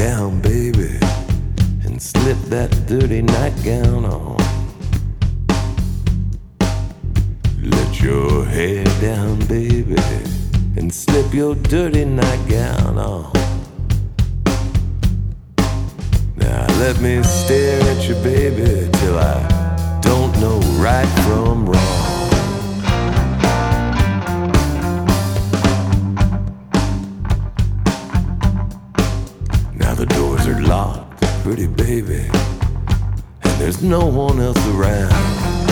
down, baby, and slip that dirty nightgown on. Let your hair down, baby, and slip your dirty nightgown on. Now let me stare at you, baby, till I don't know right from wrong. Now the doors are locked, pretty baby, and there's no one else around.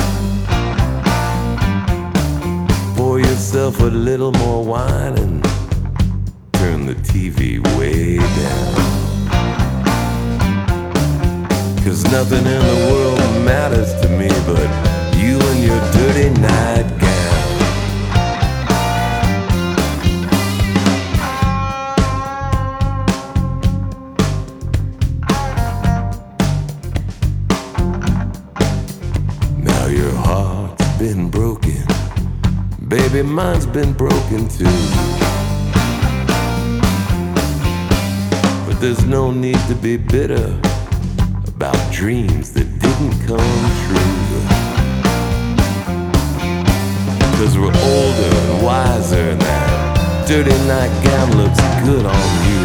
Pour yourself a little more wine and turn the TV way down. 'Cause nothing in the world matters to me but you and your dirty nightgown. Now your heart's been broken, baby, mine's been broken too. But there's no need to be bitter about dreams that didn't come true. 'Cause we're older and wiser and that dirty nightgown looks good on you.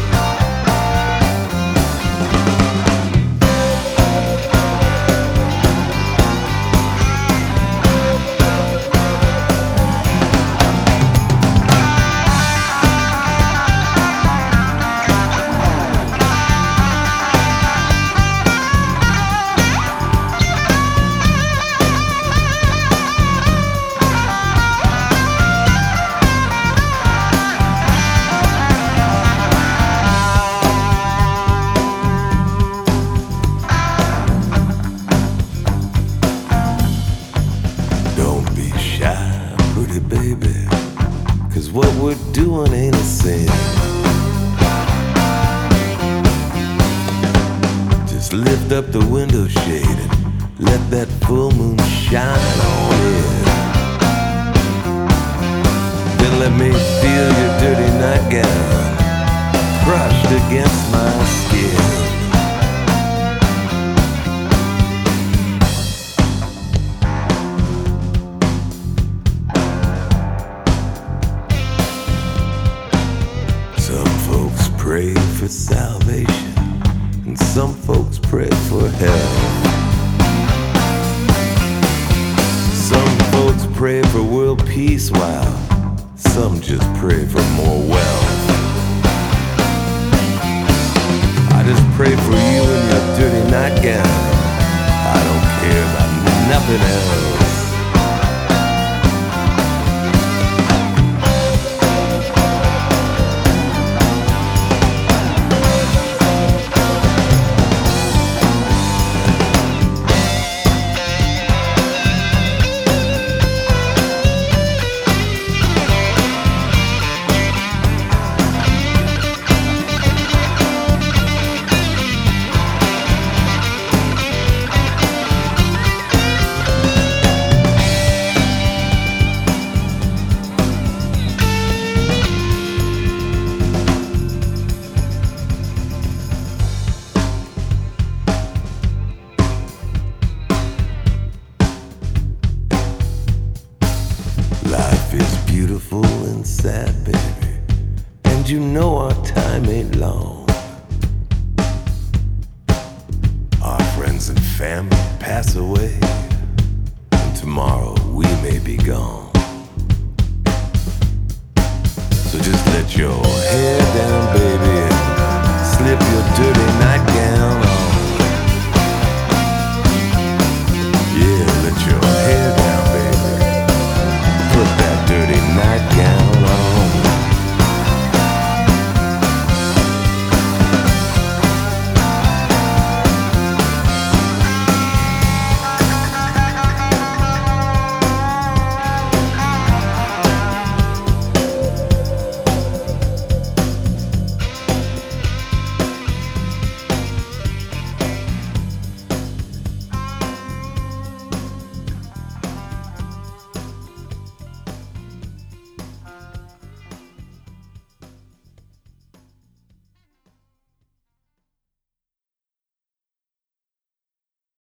Baby, 'cause what we're doing ain't a sin. Just lift up the window shade and let that full moon shine on in. Then let me feel your dirty nightgown crushed against my skin. Some folks pray for salvation, and some folks pray for hell. Some folks pray for world peace, while some just pray for more wealth. I just pray for you and your dirty nightgown. I don't care about nothing else. Life is beautiful and sad, baby, and you know our time ain't long. Our friends and family pass away, and tomorrow we may be gone. So just let your head